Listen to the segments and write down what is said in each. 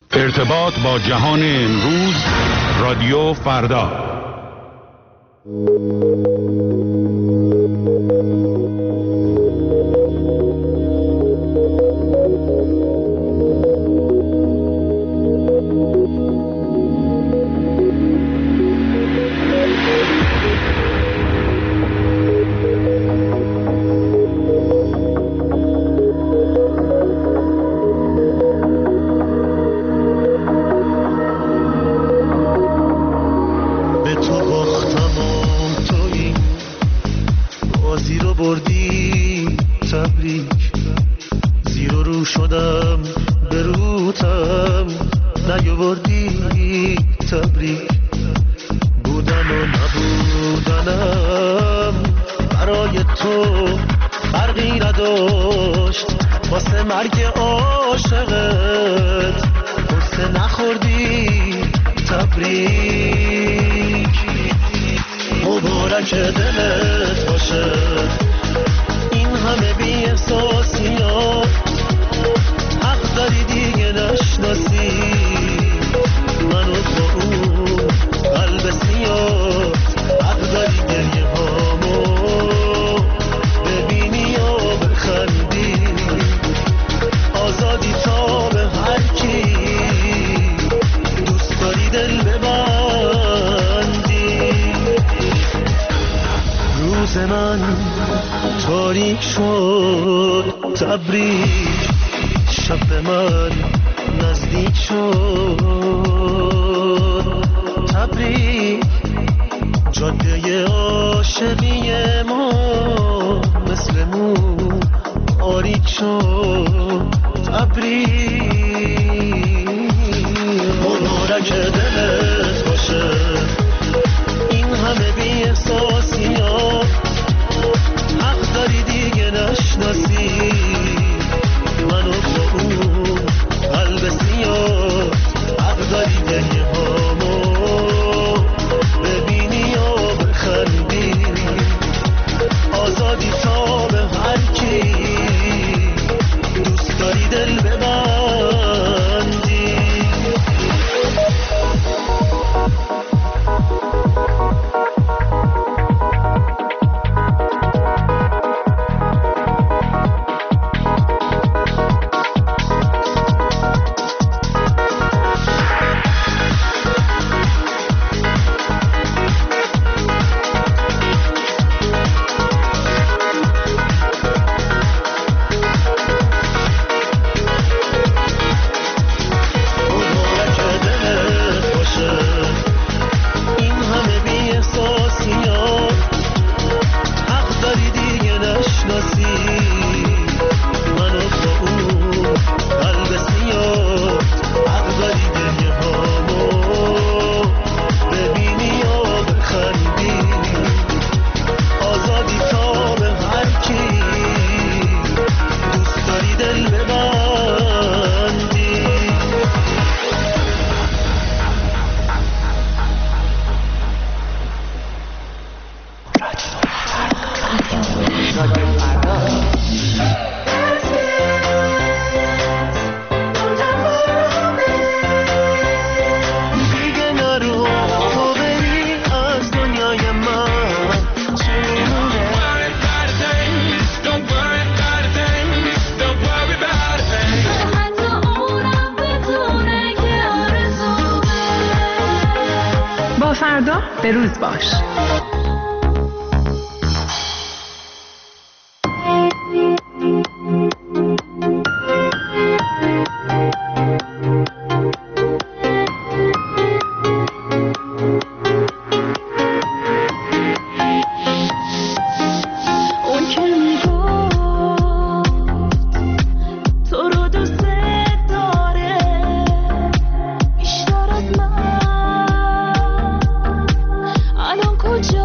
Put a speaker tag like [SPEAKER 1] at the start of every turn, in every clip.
[SPEAKER 1] ارتباط با جهان امروز، رادیو فردا.
[SPEAKER 2] به روز باش.
[SPEAKER 3] کجا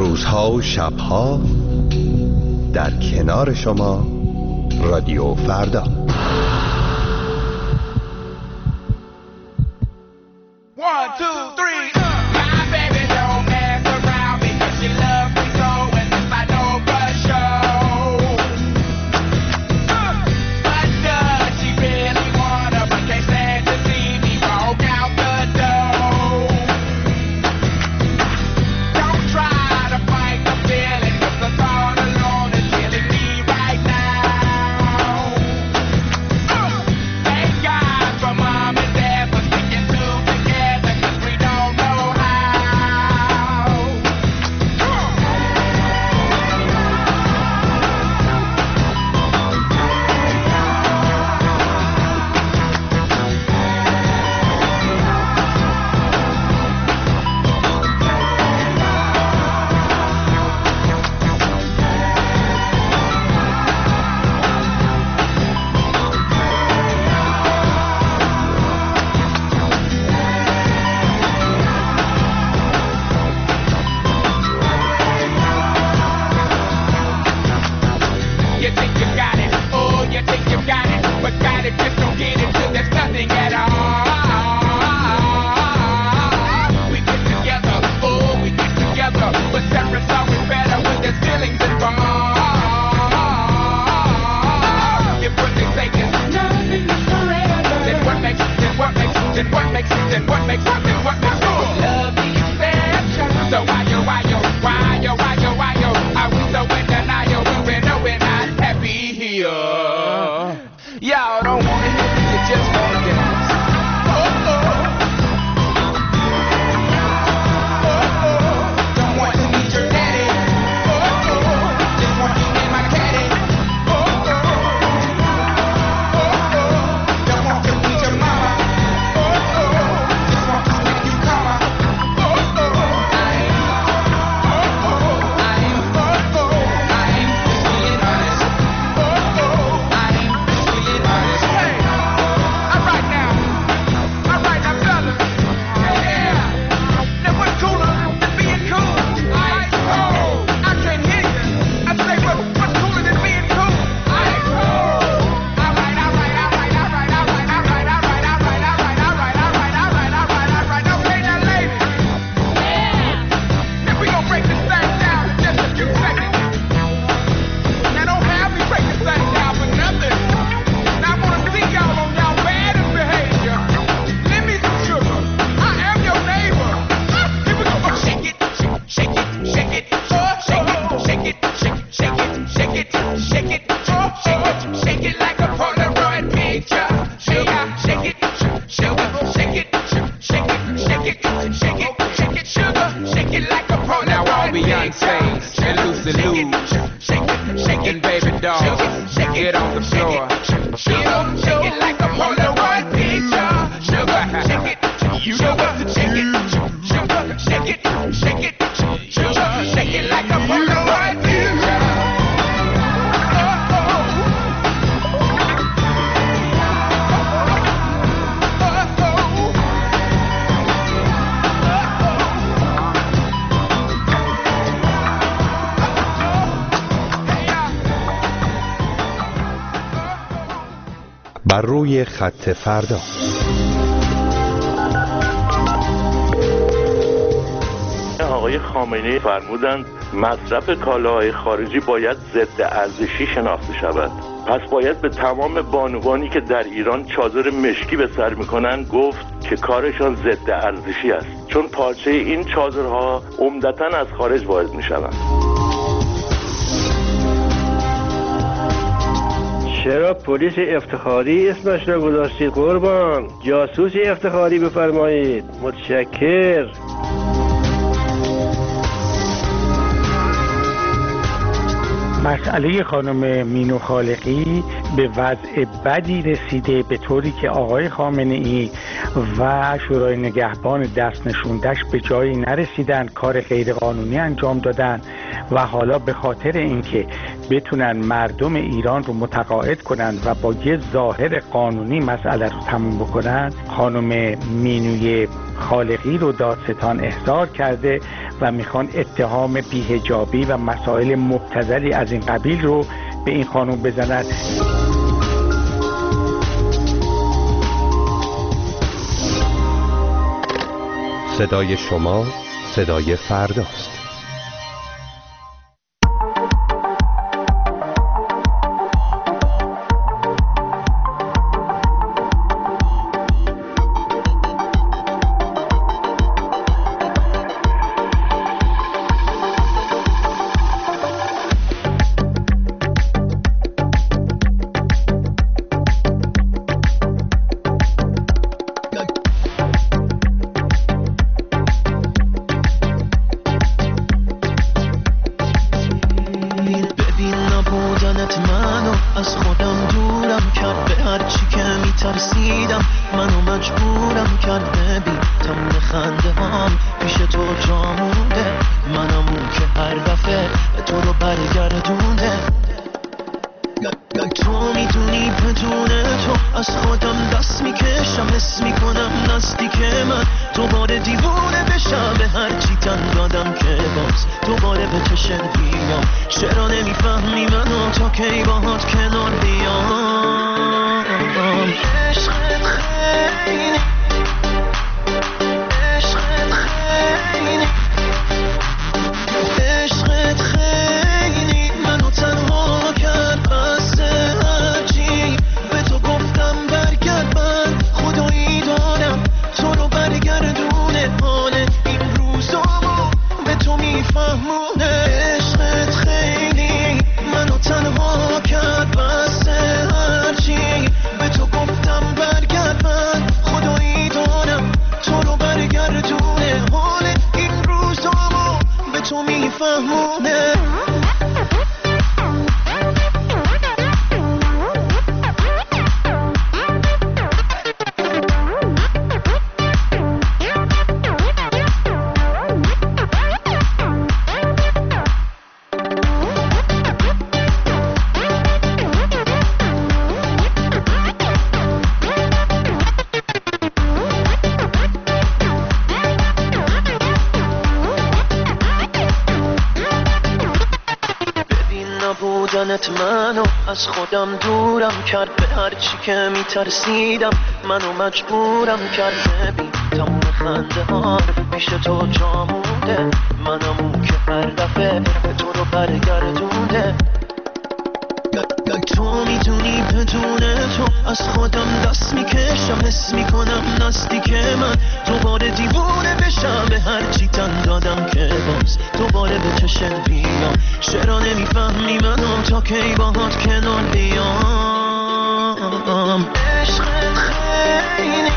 [SPEAKER 2] روزها و شبها در کنار شما رادیو فردا. بر روی خط فردا.
[SPEAKER 3] آقای خامنه‌ای فرمودند مصرف کالاهای خارجی باید ضد ارزشی شناخته شود. پس باید به تمام بانوانی که در ایران چادر مشکی به سر میکنند گفت که کارشان ضد ارزشی است، چون پارچه این چادرها عمدتاً از خارج وارد میشوند.
[SPEAKER 4] چرا پلیس افتخاری اسمش را گذاشتید قربان؟ جاسوس افتخاری بفرمایید. متشکر.
[SPEAKER 5] مسئله خانم مینو خالقی به وضع بدی رسیده، به طوری که آقای خامنه‌ای و شورای نگهبان دست نشوندش به جایی نرسیدن، کار غیرقانونی انجام دادن و حالا به خاطر اینکه بتونن مردم ایران رو متقاعد کنن و با یه ظاهر قانونی مسئله رو تموم بکنن، خانم مینوی خالقی رو دادستان احضار کرده و میخوان اتهام بی‌حجابی و مسائل مبتذلی از این قبیل رو به این خانم بزنن.
[SPEAKER 2] صدای شما صدای فرداست.
[SPEAKER 6] منو از خودم دورم کرد، به هر چی که میترسیدم منو مجبورم کرد. ببین تموم خنده ها پیش تو جا مونده، منم اون که هر دفعه به تو رو برگردونده. تو میدونی بدون تو از خودم دست میکشم، حس میکنم نزدیک من دوباره دیوونه بشم. به هر چی تن دادم که باز دوباره به چشم بیام. چرا نمیفهمی منو تا کی باهات کنار بیام؟ عشقت خیلی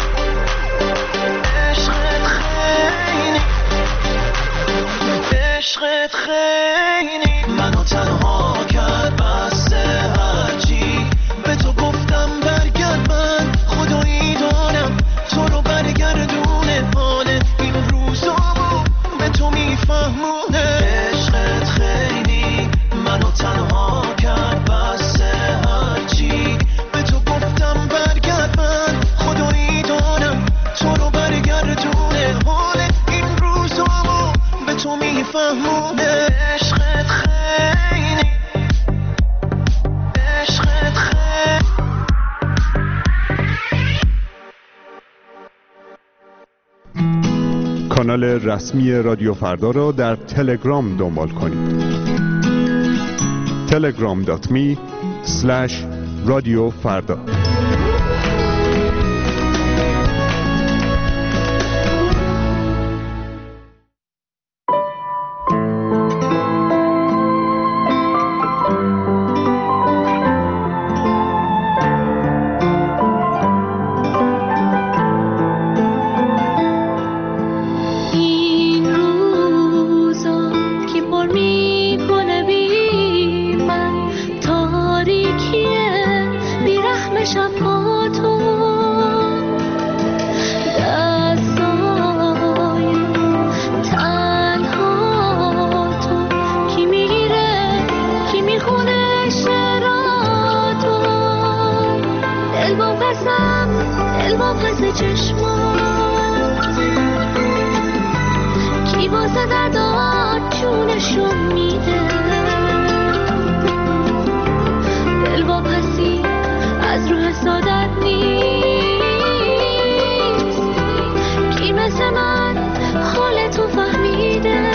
[SPEAKER 6] عشقت خیلی منو تنها کرد. بسته هرچی به تو گفتم برگرد، من خدایی دارم تو رو برگردونه. حال این روزامو به تو میفهمونه. عشقت خیلی منو تنها کرد. بسته هرچی به تو گفتم برگرد، من خدایی دارم تو رو برگردونه. حال این روزامو به تو میفهمونه. عشقت خیلی عشقت خیلی.
[SPEAKER 1] کانال رسمی رادیو فردا را در تلگرام دنبال کنید. telegram.me/رادیوفردا.
[SPEAKER 7] واسه دردات جونشو میده. دل واپسی از رو حسادت نیست. کی مثل من حالتو فهمیده؟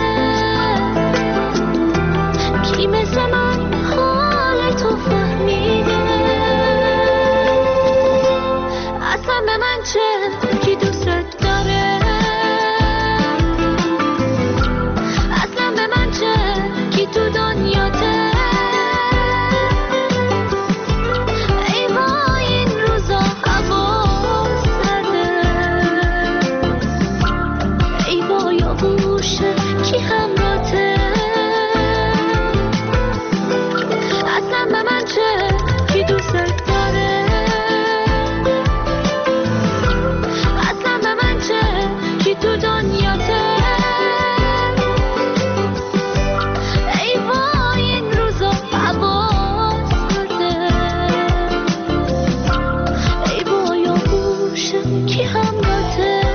[SPEAKER 7] کی مثل من حالتو فهمیده؟ اصلا به من چه کی دوست داره؟ اصلا به من چه کی تو دنیاته؟ ای وای این روزا هوا سرده. ای وای آغوشه کی همراته؟ اصلا به من چه کی دوست داره؟ اصلا به من چه کی تو دنیاته؟ ای وای این روزا هوا سرده. ای وای آغوشه کی همراته؟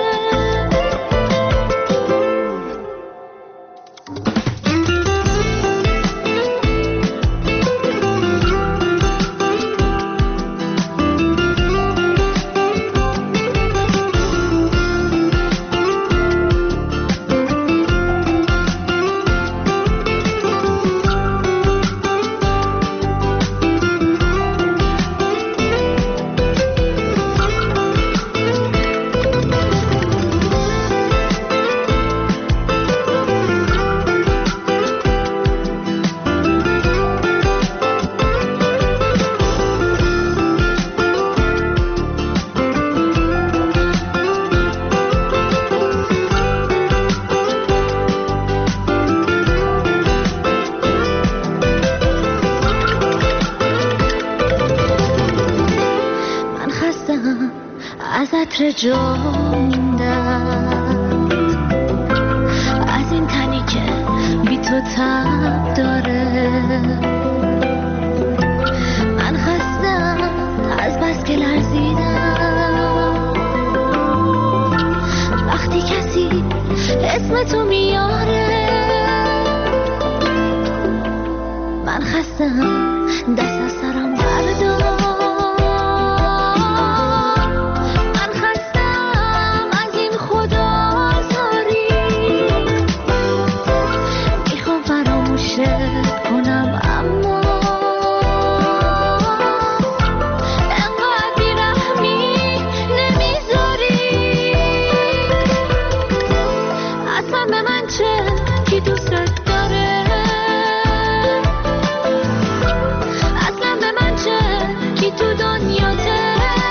[SPEAKER 7] من خستم از عطر جاندت، از این تنی که بی تو تب داره. من خستم از بس که لرزیدم وقتی کسی اسم تو میاره. من خستم دست از سرم بردار. من خستم از این خدازاری. میخوام فراموشت کنم اما انقدر بیرحمی نمیذاری. اصلا به من چه کی دوست داره؟ اصلا به من چه کی تو دنیاته؟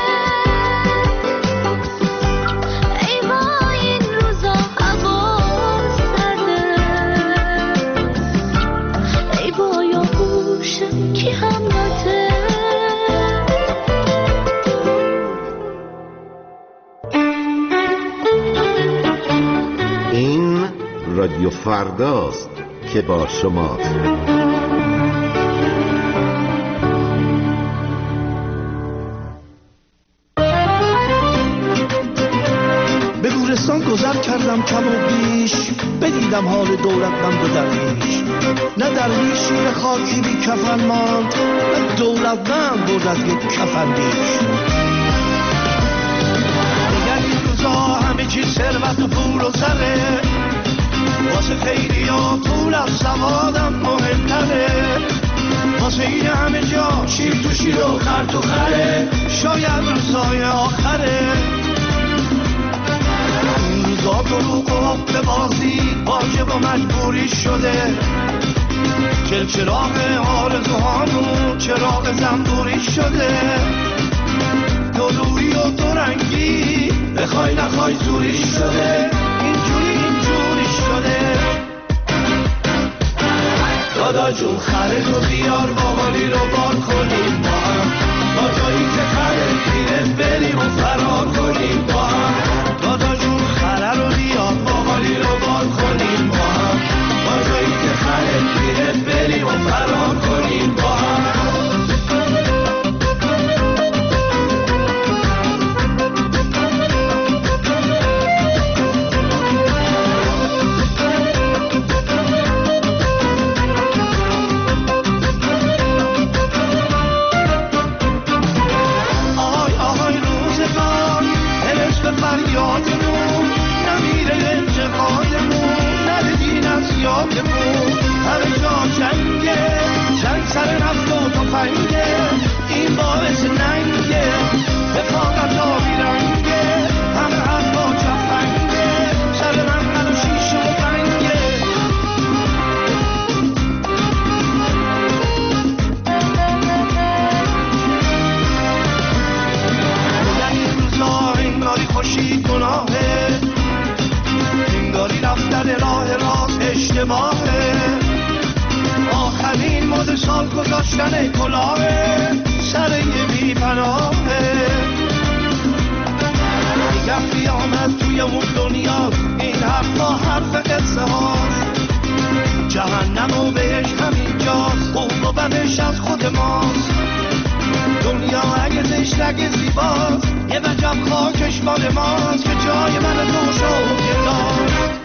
[SPEAKER 7] ای وای این روزا هوا سرده. ای وای آغوشه کی همراته؟
[SPEAKER 8] این رادیو فرداست که با شماست.
[SPEAKER 9] به گورستان گذر کردم کم و بیش، بدیدم حال دولتمند و درویش. نه درویش شیر خاکی بی کفن ماند، نه دولتمند برد از یک کفن بیش. دیگر این روزا همه چیز ثروت و پول و زره، واسه خیلی ها پول از سوادم مهمتره. واسه این همه جا شیر تو شیر و خر تو خره، شاید روزای آخره. این روزا دروغ و حق بازی واجب و مجبوری شده. چراغ آرزوهامون چراغ زنبوری شده. دو روی و دو رنگی بخوای نخوای زوری شده. اینجوری شده. دادا جون خره تو بیار باقالی رو بار کنیم با هم، تا جایی که خره پیره بریم و فرار کنیم با هم. دادا جون خره رو بیار باقالی رو بار کنیم با هم، تا جایی که خره پیره بریم و فرار کنیم با هم. زیادمون همه جا جنگه، جنگ سر نفت و تفنگه، این باعث ننگه رفاقت آبی رنگه، همه حرفا چفنگه، سر من و شیشه و بنگه. این روزا انگاری خوشی گناهه، انگاری رفتن راه راست اشتباهه، آخرین مد سال گذاشتن کلاهه سر یه بی پناهه. میگم قیامت توی اون دنیا، این حرفا حرف قصه هاست، جهنم و بهش همینجاست، خوب و بدش از خود ماست. دنیا اگه تشنگ زیباست، یه وجب خاکش مال ماست، که جای من تو شد داست.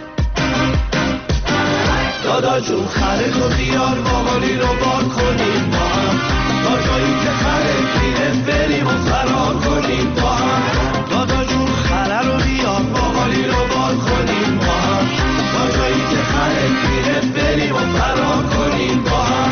[SPEAKER 9] دادا جون خره تو بیار باقالی رو بار کنیم با هم، تا جایی که خره پیره بریم و فرار کنیم با هم. دادا جون خره رو بیار باقالی رو بار کنیم با هم، تا جایی که خره پیره بریم و فرار کنیم با هم.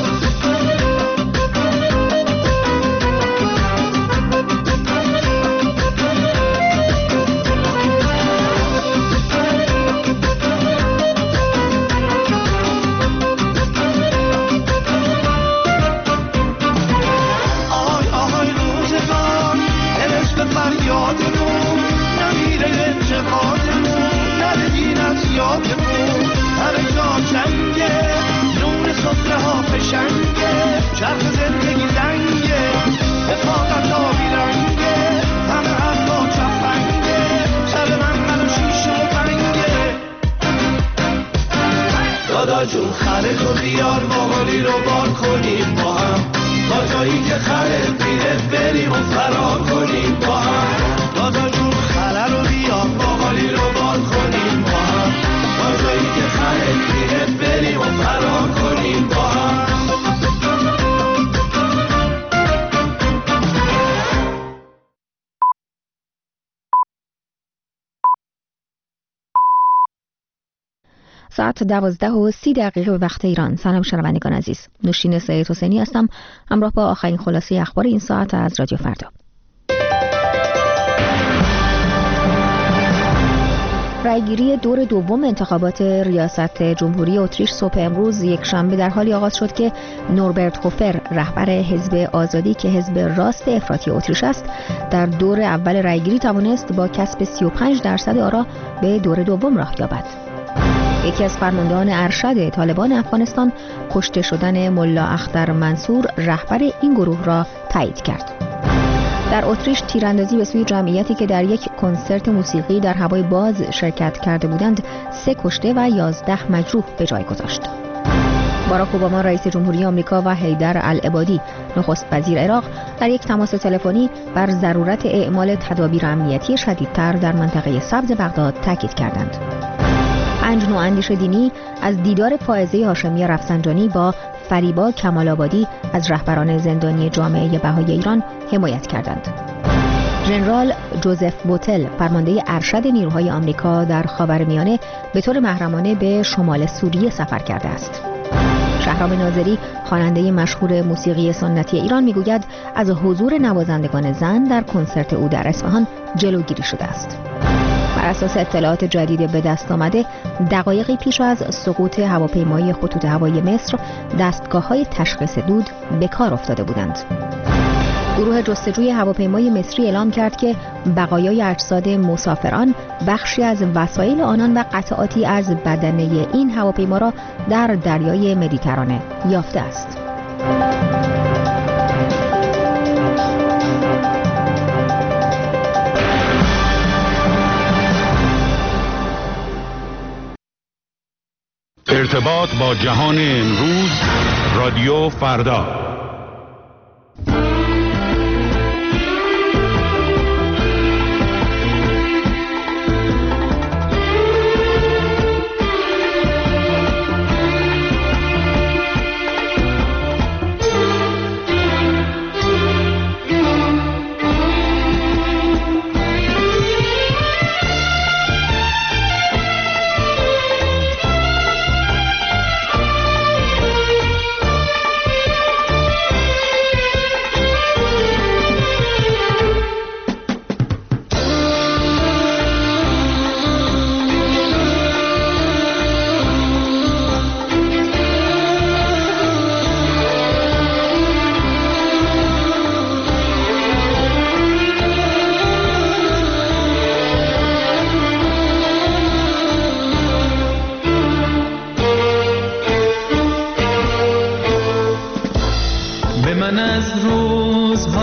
[SPEAKER 9] چرخ زندگی لنگه رفاقت آبی رنگه، همه حرفا چفنگه، سر من و شیشه و پنگه. دادا جون خره تو بیار باقالی رو بار کنیم با هم، تا جایی که خره پیره بریم و فرار کنیم با هم. دادا جون خره رو بیار باقالی رو بار کنیم با هم، تا جایی که خره پیره بریم و فرار کنیم با هم.
[SPEAKER 10] ساعت 12:30 به وقت ایران. سلام شنوندگان عزیز، نوشین سید حسینی هستم، همراه با آخرین خلاصه اخبار این ساعت از رادیو فردا. رأیگیری دور دوم انتخابات ریاست جمهوری اتریش صبح امروز یک شنبه در حالی آغاز شد که نوربرت هوفر رهبر حزب آزادی که حزب راست افراطی اتریش است، در دور اول رأیگیری توانست با کسب 35% آرا به دور دوم راه یابد. یکی از فرماندهان ارشد طالبان افغانستان کشته شدن ملا اختر منصور رهبر این گروه را تایید کرد. در اتریش تیراندازی به سوی جمعیتی که در یک کنسرت موسیقی در هوای باز شرکت کرده بودند 3 کشته و 11 مجروح به جای گذاشت. باراک اوباما رئیس جمهوری آمریکا و حیدر العبادی نخست وزیر عراق در یک تماس تلفنی بر ضرورت اعمال تدابیر امنیتی شدیدتر در منطقه سبز بغداد تاکید کردند. 5 نواندیش دینی از دیدار فائزه هاشمی رفسنجانی با فریبا کمال‌آبادی از رهبران زندانی جامعه بهایی ایران حمایت کردند. ژنرال جوزف بوتل فرمانده ارشد نیروهای آمریکا در خاورمیانه به طور محرمانه به شمال سوریه سفر کرده است. شهرام ناظری خواننده مشهور موسیقی سنتی ایران میگوید از حضور نوازندگان زن در کنسرت او در اصفهان جلوگیری شده است. بر اساس اطلاعات جدید به دست آمده، دقایقی پیش از سقوط هواپیمای خطوط هوایی مصر، دستگاه‌های تشخیص دود به کار افتاده بودند. گروه جستجوی هواپیمای مصری اعلام کرد که بقایای اجساد مسافران، بخشی از وسایل آنان و قطعاتی از بدنه این هواپیما را در دریای مدیترانه یافته است.
[SPEAKER 1] ارتباط با جهان امروز، رادیو فردا.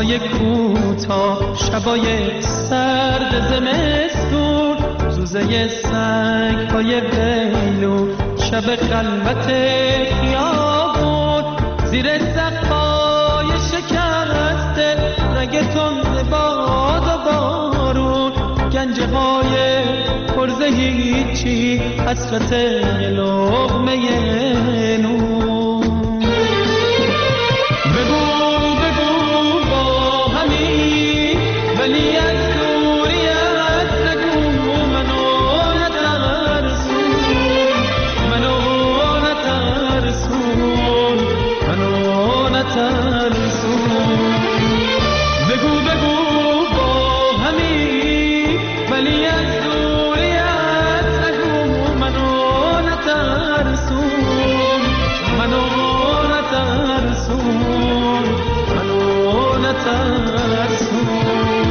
[SPEAKER 11] روزای کوتاه، شبای سرد زمستون، زوزه سگ‌های بیلون، شب خلوت خیابون، زیر سقف‌های شکسته رگ تند باد و بارون، گنجه‌های پرز هیچی، حسرت لقمه نون. بگو با همین ولی از دوریت نگو، منو نترسون، منو نترسون، منو نترسون. بگو با همین ولی از دوریت نگو، منو نترسون، منو نترسون، منو نترسون.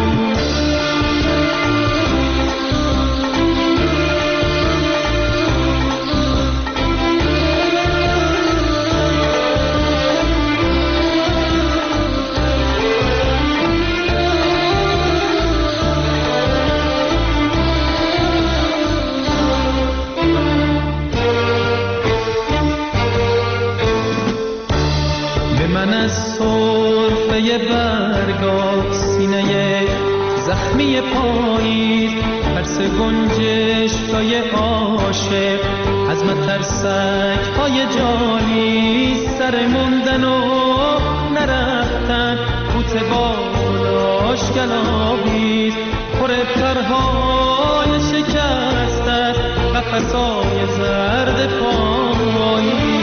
[SPEAKER 11] من از سرفه برگا سینه زخمی پاییز، ترس گنجشکای عاشق از مترسک های جالی، سر موندن و نرفتن بوت بالاش گلابیز، پر پرهای شکست است قفسای زرد پایی.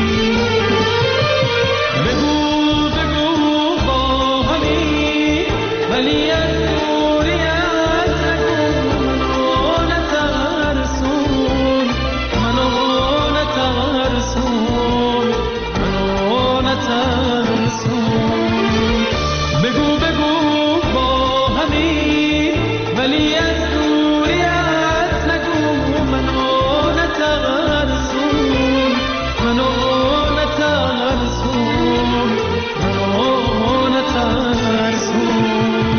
[SPEAKER 11] ولی از دوریت نگو، منو نترسون، منو نترسون، منو نترسون. بگو با همین ولی از دوریت نگو، منو نترسون، منو نترسون، منو نترسون.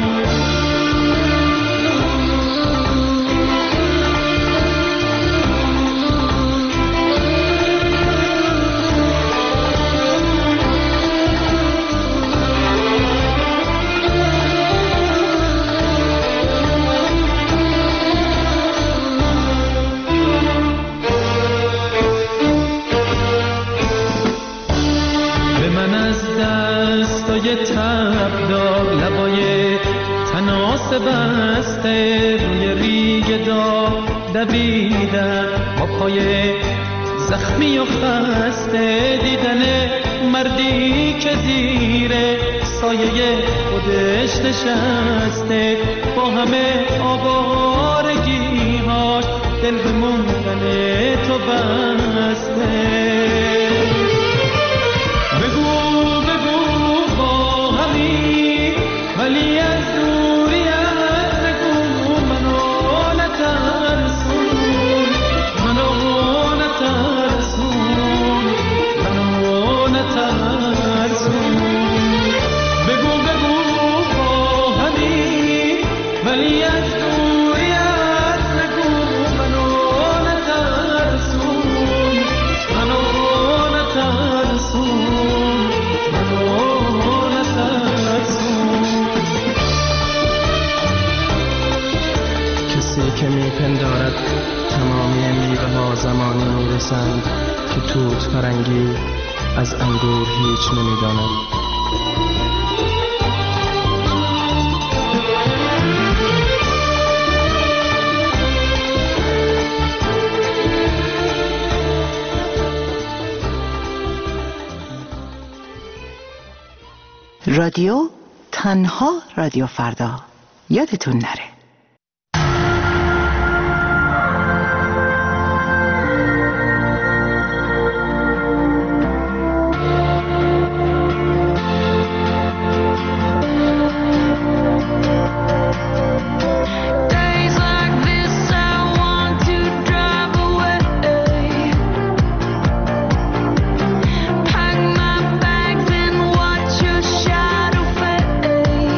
[SPEAKER 11] تبدار لبای تناس بسته، روی ریگ داغ دویدن با پای زخمی و خسته، دیدن مردی که زیر سایه خودش نشسته، با همه آوارگی‌هاش دل به موندن تو بسته. ولی از دوریت نگو، منو نترسون، منو نترسون، منو نترسون. بگو با همین ولی از دوریت نگو، منو نترسون، منو نترسون، منو نترسون. کسی که میپندارد تمامی میوه ها زمانی میرسند که توت فرنگی از انگور هیچ نمیداند.
[SPEAKER 12] رادیو تنها رادیو فردا، یادتون نره.
[SPEAKER 7] Pack my bags and watch your shadow fade.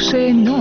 [SPEAKER 13] بخش 9.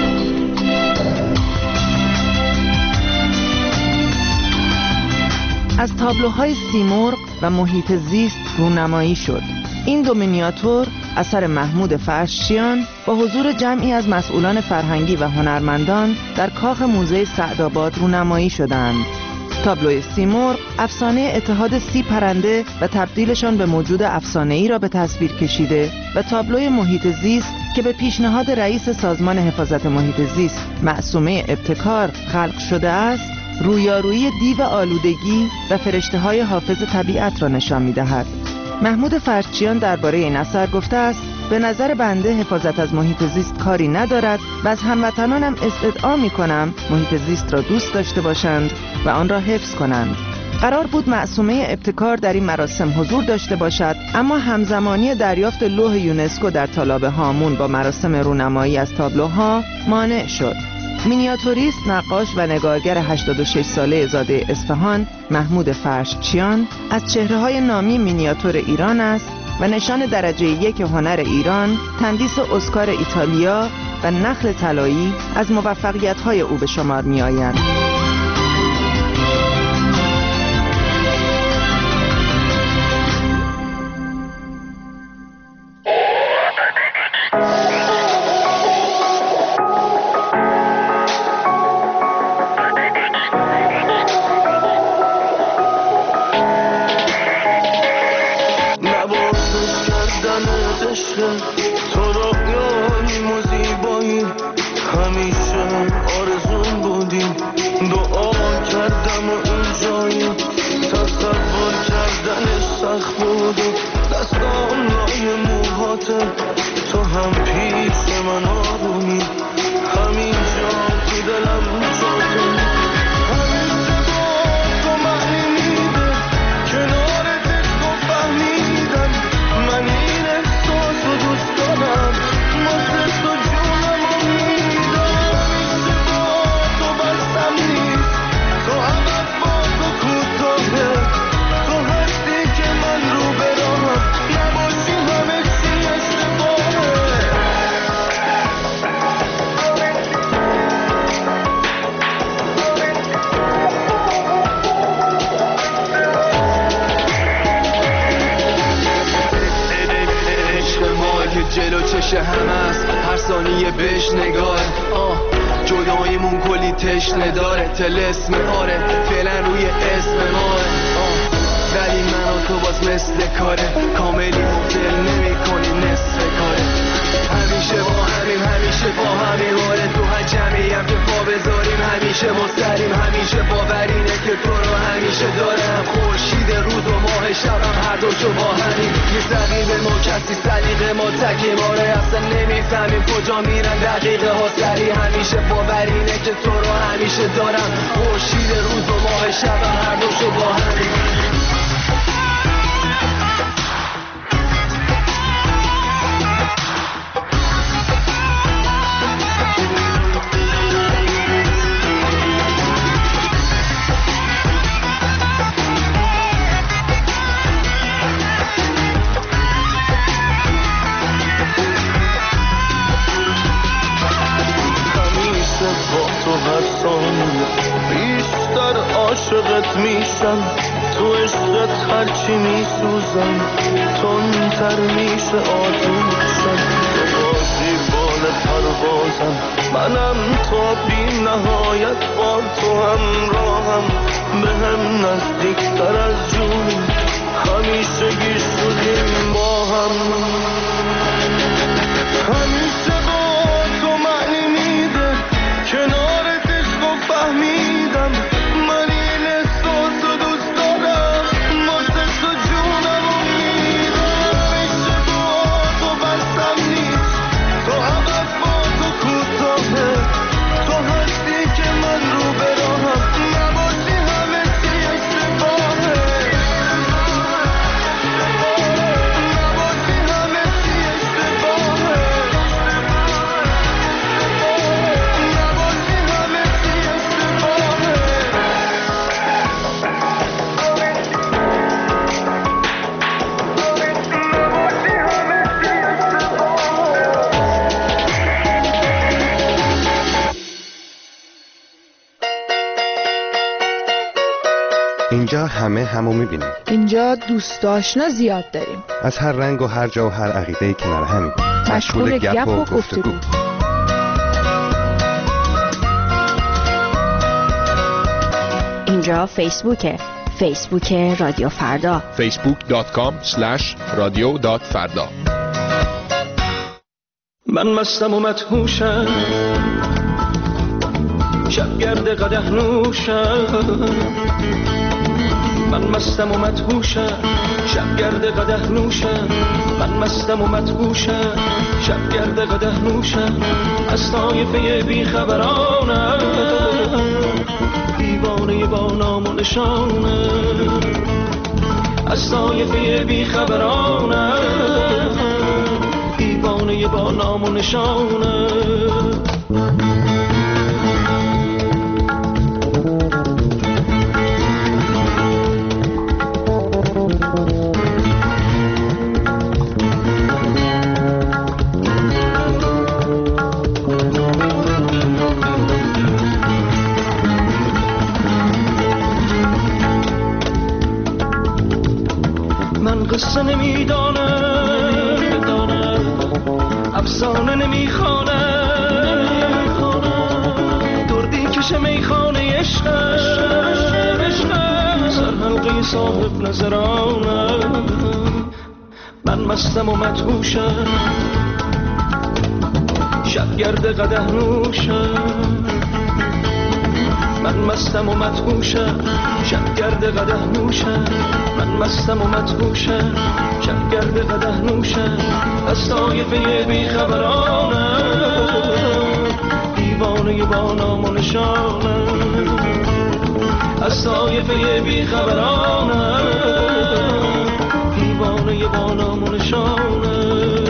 [SPEAKER 14] از تابلوهای سیمرغ و محیط زیست رونمایی شد. این دو مینیاتور اثر محمود فرشچیان با حضور جمعی از مسئولان فرهنگی و هنرمندان در کاخ موزه سعدآباد رونمایی شدند. تابلوی سیمرغ افسانه اتحاد 30 پرنده و تبدیلشان به موجود افسانه‌ای را به تصویر کشیده و تابلوی محیط زیست که به پیشنهاد رئیس سازمان حفاظت محیط زیست معصومه ابتکار خلق شده است، رویارویی دیو آلودگی و فرشته‌های حافظ طبیعت را نشان می‌دهد. محمود فرشچیان درباره این اثر گفته است: به نظر بنده حفاظت از محیط زیست کاری ندارد و از هموطنانم استدعا می‌کنم محیط زیست را دوست داشته باشند و آن را حفظ کنند. قرار بود معصومه ابتکار در این مراسم حضور داشته باشد، اما همزمانی دریافت لوح یونسکو در تالاب هامون با مراسم رونمایی از تابلوها مانع شد. مینیاتوریست، نقاش و نگارگر 86 ساله زاده اصفهان محمود فرشچیان از چهره‌های نامی مینیاتور ایران است و نشان درجه 1 هنر ایران، تندیس اسکار ایتالیا و نخل طلایی از موفقیت‌های او به شمار می‌آید.
[SPEAKER 9] تو رویاییم و زیبایی همیشه آرزون بودیم، دعا کردم و اینجایی تصور کردنش سخت بود و دستان لای موهاته، تو هم پیش من آرومی همینجا تو دلم جاته، همیشه با تو معنی میده کنارت تو فهمیدم من این احساس رو دوست دارم، واسه تو جونم رو میدم، همیشه با تو بستم نیست، تو عوض با تو کوتاهه، تو هستی که من رو براهم نباشی همه چی اشتباهه.
[SPEAKER 15] جلو چش هم است هر ثانیه بهش نگاه، جداییمون کلی تشنه داره، تلسم آره فعلا روی اسم ماه، ولی من و تو باز مثل کاره کاملی مبدل نمی کنی نصف کاره، همیشه با همین همیشه با همین آره تو هر جمعی هم که پا بذاریم همیشه مستریم، همیشه باورینه که تو رو همیشه دارم، خورشید روز و ماه شبم هر دوشو با همین، یه رقیب ما کسی سلیقه ما تکیم آره اصلا نمیفهمیم کجا میرن دقیقه ها سری، همیشه باورینه که تو رو همیشه دارم، خورشید روز و ماه شبم هر دوشو با همین.
[SPEAKER 9] بیشتر عاشقت میشم، تو عشقت هرچی میسوزم، تندتر میشه آتوشم، تو باشی بال پروازم، منم تا بی نهایت با تو همراهم، به هم نزدیکتر از جون همیشه گیش شدیم با هم، همیشه با تو معنی میده کنارت عشق فهمیدم من این احساس رو دوست دارم، واسه تو جونم رو میدم، همیشه با تو بستم نیست، تو عوض با تو کوتاهه، تو هستی که من رو براهم نباشی همه چی اشتباهه.
[SPEAKER 2] اینجا همه همو میبینیم.
[SPEAKER 13] اینجا دوست آشنا زیاد داریم.
[SPEAKER 2] از هر رنگ و هر جا و هر عقیده‌ای کنار همیم.
[SPEAKER 13] مشغول گپ و گفتگو.
[SPEAKER 10] اینجا فیسبوک رادیو فردا.
[SPEAKER 16] facebook.com/radio.farda.
[SPEAKER 9] من مستم و مدهوشم، شبگرد قدح نوشم. من مستم و مدهوشم، شبگرد قدح نوشم. من مستم و مدهوشم، شبگرد قدح نوشم. از طایفه بیخبرانم، دیوانه با نام و نشانم. از طایفه بیخبرانم، دیوانه با نام و نشانم. من قصه نمیدانم، افسانه نمیخوانم. دردی کش میخانه عشقم، سرحلقه صاحب نظرانم. من مستم و مدهوشم، شبگرد قدح نوشم. من مستم و مدهوشم، شبگرد قدح نوشم. من مستم و مدهوشم، شبگرد قدح نوشم. از طایفه بیخبرانم، دیوانه با نام و نشانم. از طایفه بیخبرانم، دیوانه با نام و نشانم.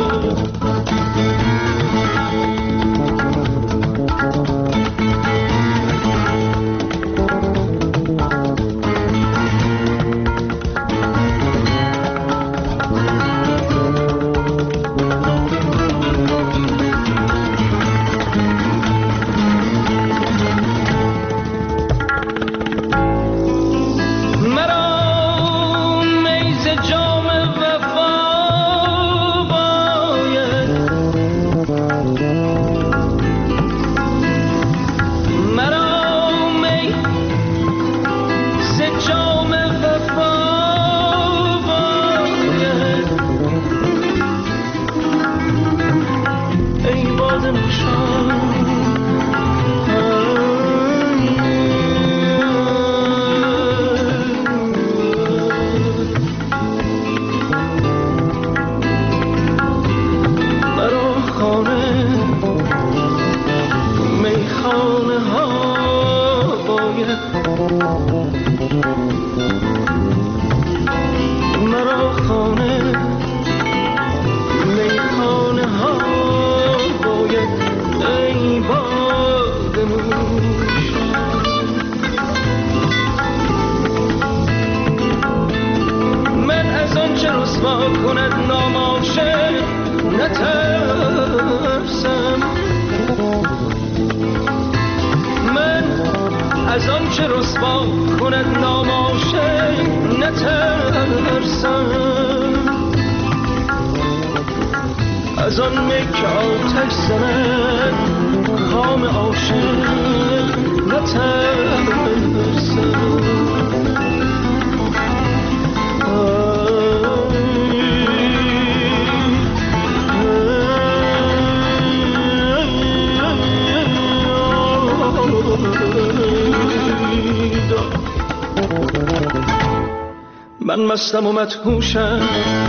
[SPEAKER 9] من مستم و مدهوشم،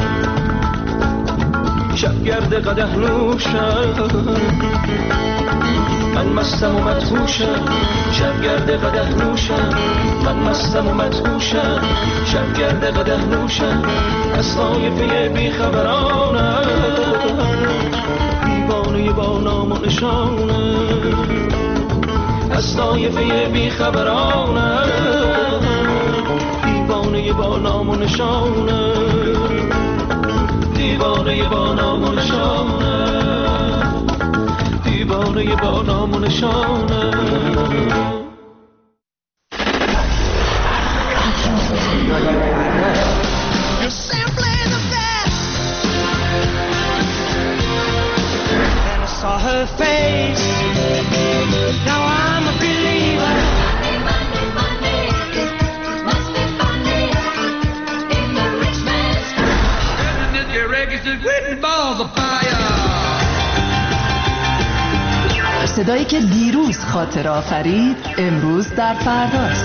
[SPEAKER 9] شبگرد قدح نوشم. من مستم و مدهوشم، شبگرد قدح نوشم. من مستم و مدهوشم، شبگرد قدح نوشم. از طایفه بیخبرانم، دیوانه با نام و نشانم. از طایفه بیخبرانم، دیوانه با نام و نشانم. دیوانه با نام و نشانم. دیوانه با نام و نشانم.
[SPEAKER 12] صدایی که دیروز خاطر آفرید امروز در فرداست.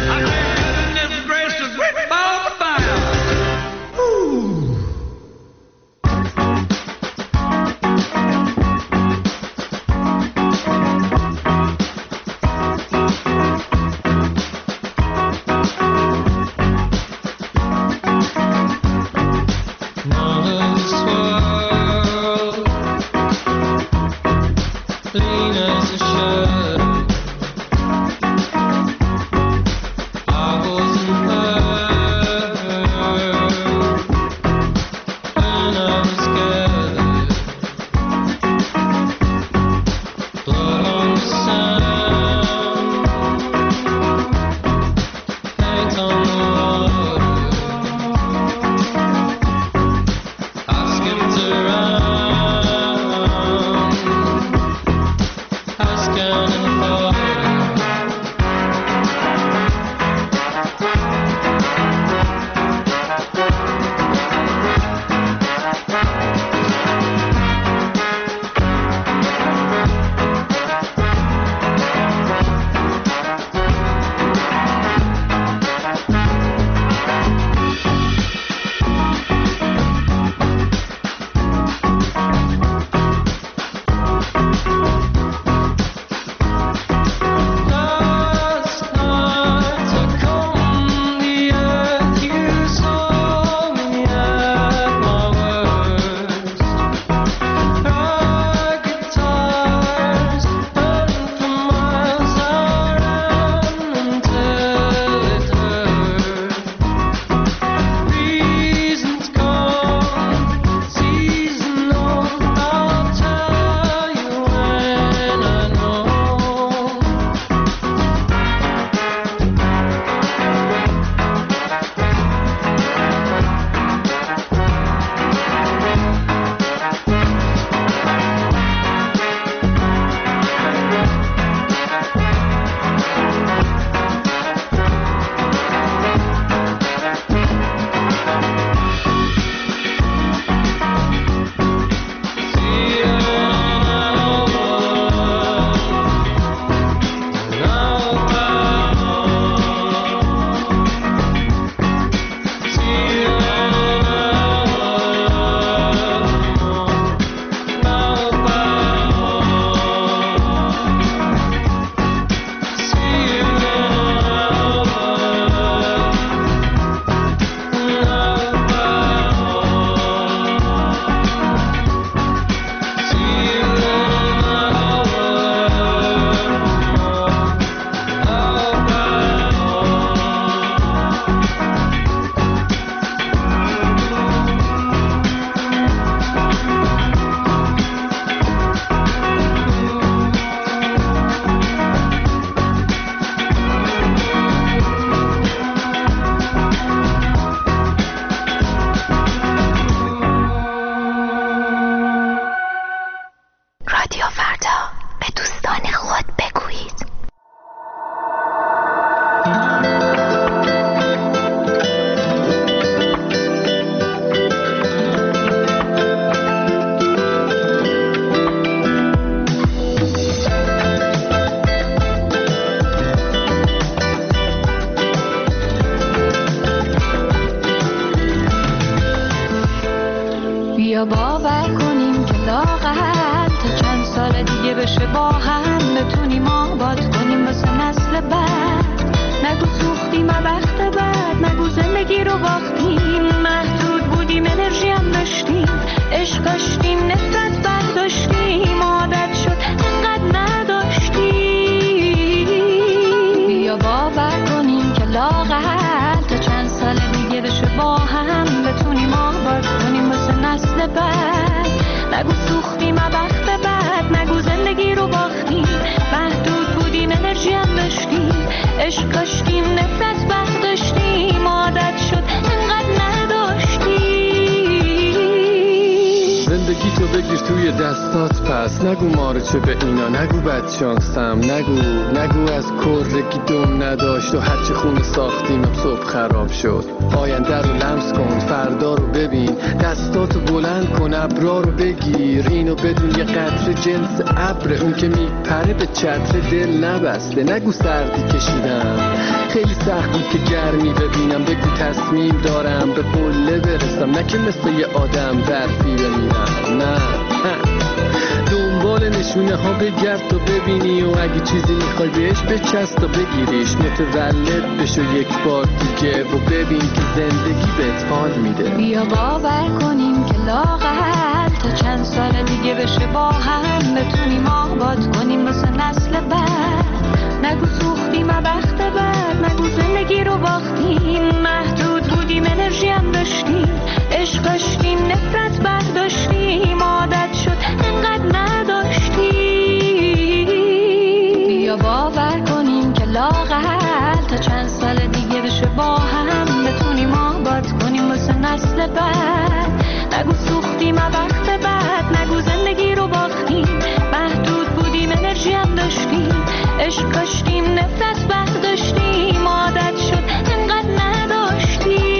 [SPEAKER 16] بیا باور کنیم که لااقل تا چند سال دیگه بشه با هم بتونیم آباد کنیم واسه نسل بعد. نگو سوختیم بخت بعد، نگو زندگی رو باختیم، محدود بودیم انرژی هم داشتیم، عشق داشتیم نفرت برداشتیم، عادت شد انقدر نداشتیم. بیا باور کنیم که لااقل تا چند سال دیگه بشه با هم بتونیم آباد کنیم واسه نسل بعد. نگو سوختیم بخت بعد، نگو زندگی رو باختیم، محدود بودیم انرژی هم داشتیم، عشق داشتیم نفرت برداشتیم، عادت شد انقدر نداشتیم.
[SPEAKER 15] توی دستات پس نگو ما رو چه به اینا، نگو بدشانسم، نگو از کرگی دم نداشت و هرچی خونه ساختیم صبح خراب شد. آینده رو لمس کن، فردا رو ببین، دستاتو بلند کن، ابرا رو بگیر، اینو بدون یه قطره جنس ابر، اون که میپره به چتر دل نبسته. نگو سردی کشیدم، خیلی سخت بود که گرمی ببینم، بگو تصمیم دارم به قله برسم، نه که مثل یه آدم برفی بمیرم. نه دنبال نشونه ها بگرد تا ببینی، و اگه چیزی میخوای بهش بچست تا بگیریش، متولد بشو یک بار دیگه و ببین که زندگی بهت حال میده.
[SPEAKER 16] بیا باور کنیم که لااقل تا چند سال دیگه بشه با هم بتونیم آباد کنیم واسه نسل بعد. نگو سوختیم وقت بعد، نگو زندگی رو باختیم، محدود بودیم انرژی هم داشتیم، عشق داشتیم نفرت برداشتیم، عادت شد انقدر نداشتیم. بیا باور کنیم که لااقل تا چند سال دیگه بشه با هم بتونیم آباد کنیم واسه نسل بعد. نگو سوختیم وقت بعد، نگو زندگی رو باختیم، محدود بودیم انرژی هم داشتیم، عشق داشتیم نفرت برداشتیم، عادت شد انقدر نداشتیم.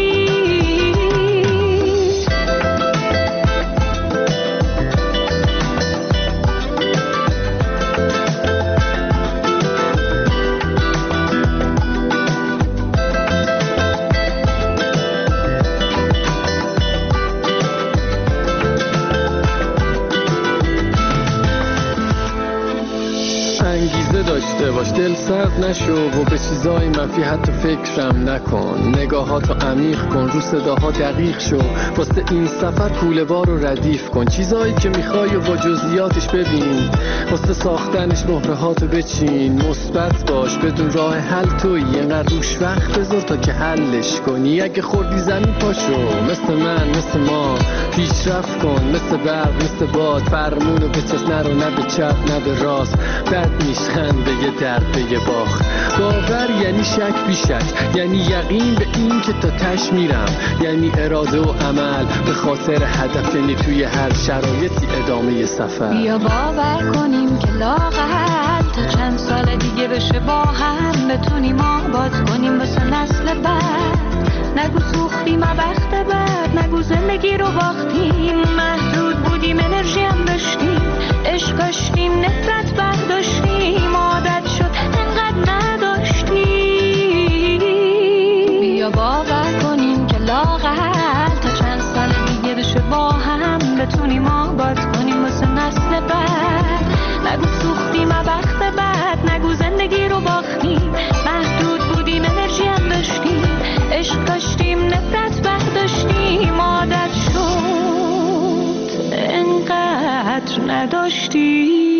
[SPEAKER 15] داشته باش، دل سرد نشو و به چیزای منفی حتی فکرم نکن، نگاهاتو عمیق کن، رو صداها دقیق شو، واسه این سفر کوله بار رو ردیف کن، چیزایی که میخوای و با جزئیاتش ببین، واسه ساختنش مهرهاتو بچین، مثبت باش، بدون راه حل تویی، اینقدر روش وقت بذار تا که حلش کنی. اگه خوردی زمین پاشو، مثل من مثل ما پیشرفت کن، مثل برق مثل باد، فرمونو بچست، نرو نه به چپ نه به راست، بد میشخند به یه درد به یه باخت. باور یعنی شک بی شک، یعنی یقین به این که تا تش میرم، یعنی اراده و عمل به خاطر هدف، یعنی توی هر شرایطی ادامه سفر.
[SPEAKER 16] بیا باور کنیم که لااقل تا چند سال دیگه بشه با هم بتونیم آباد کنیم واسه نسل بعد. نگو سوختیم وقت بعد، نگو زندگی رو باختیم، محدود بودیم انرژی هم داشتیم، عشق داشتیم نفرت برداشتیم، عادت شد انقدر نداشتیم. بیا باور کنیم که لااقل تا چند سال دیگه بشه با هم بتونیم آباد کنیم واسه نسل بعد. نگو سوختیم وقت بعد، نگو زندگی رو باختیم، محدود بودیم انرژی هم داشتیم، عشق داشتیم نفرت برداشتیم، عادت شد انقدر نداشتیم.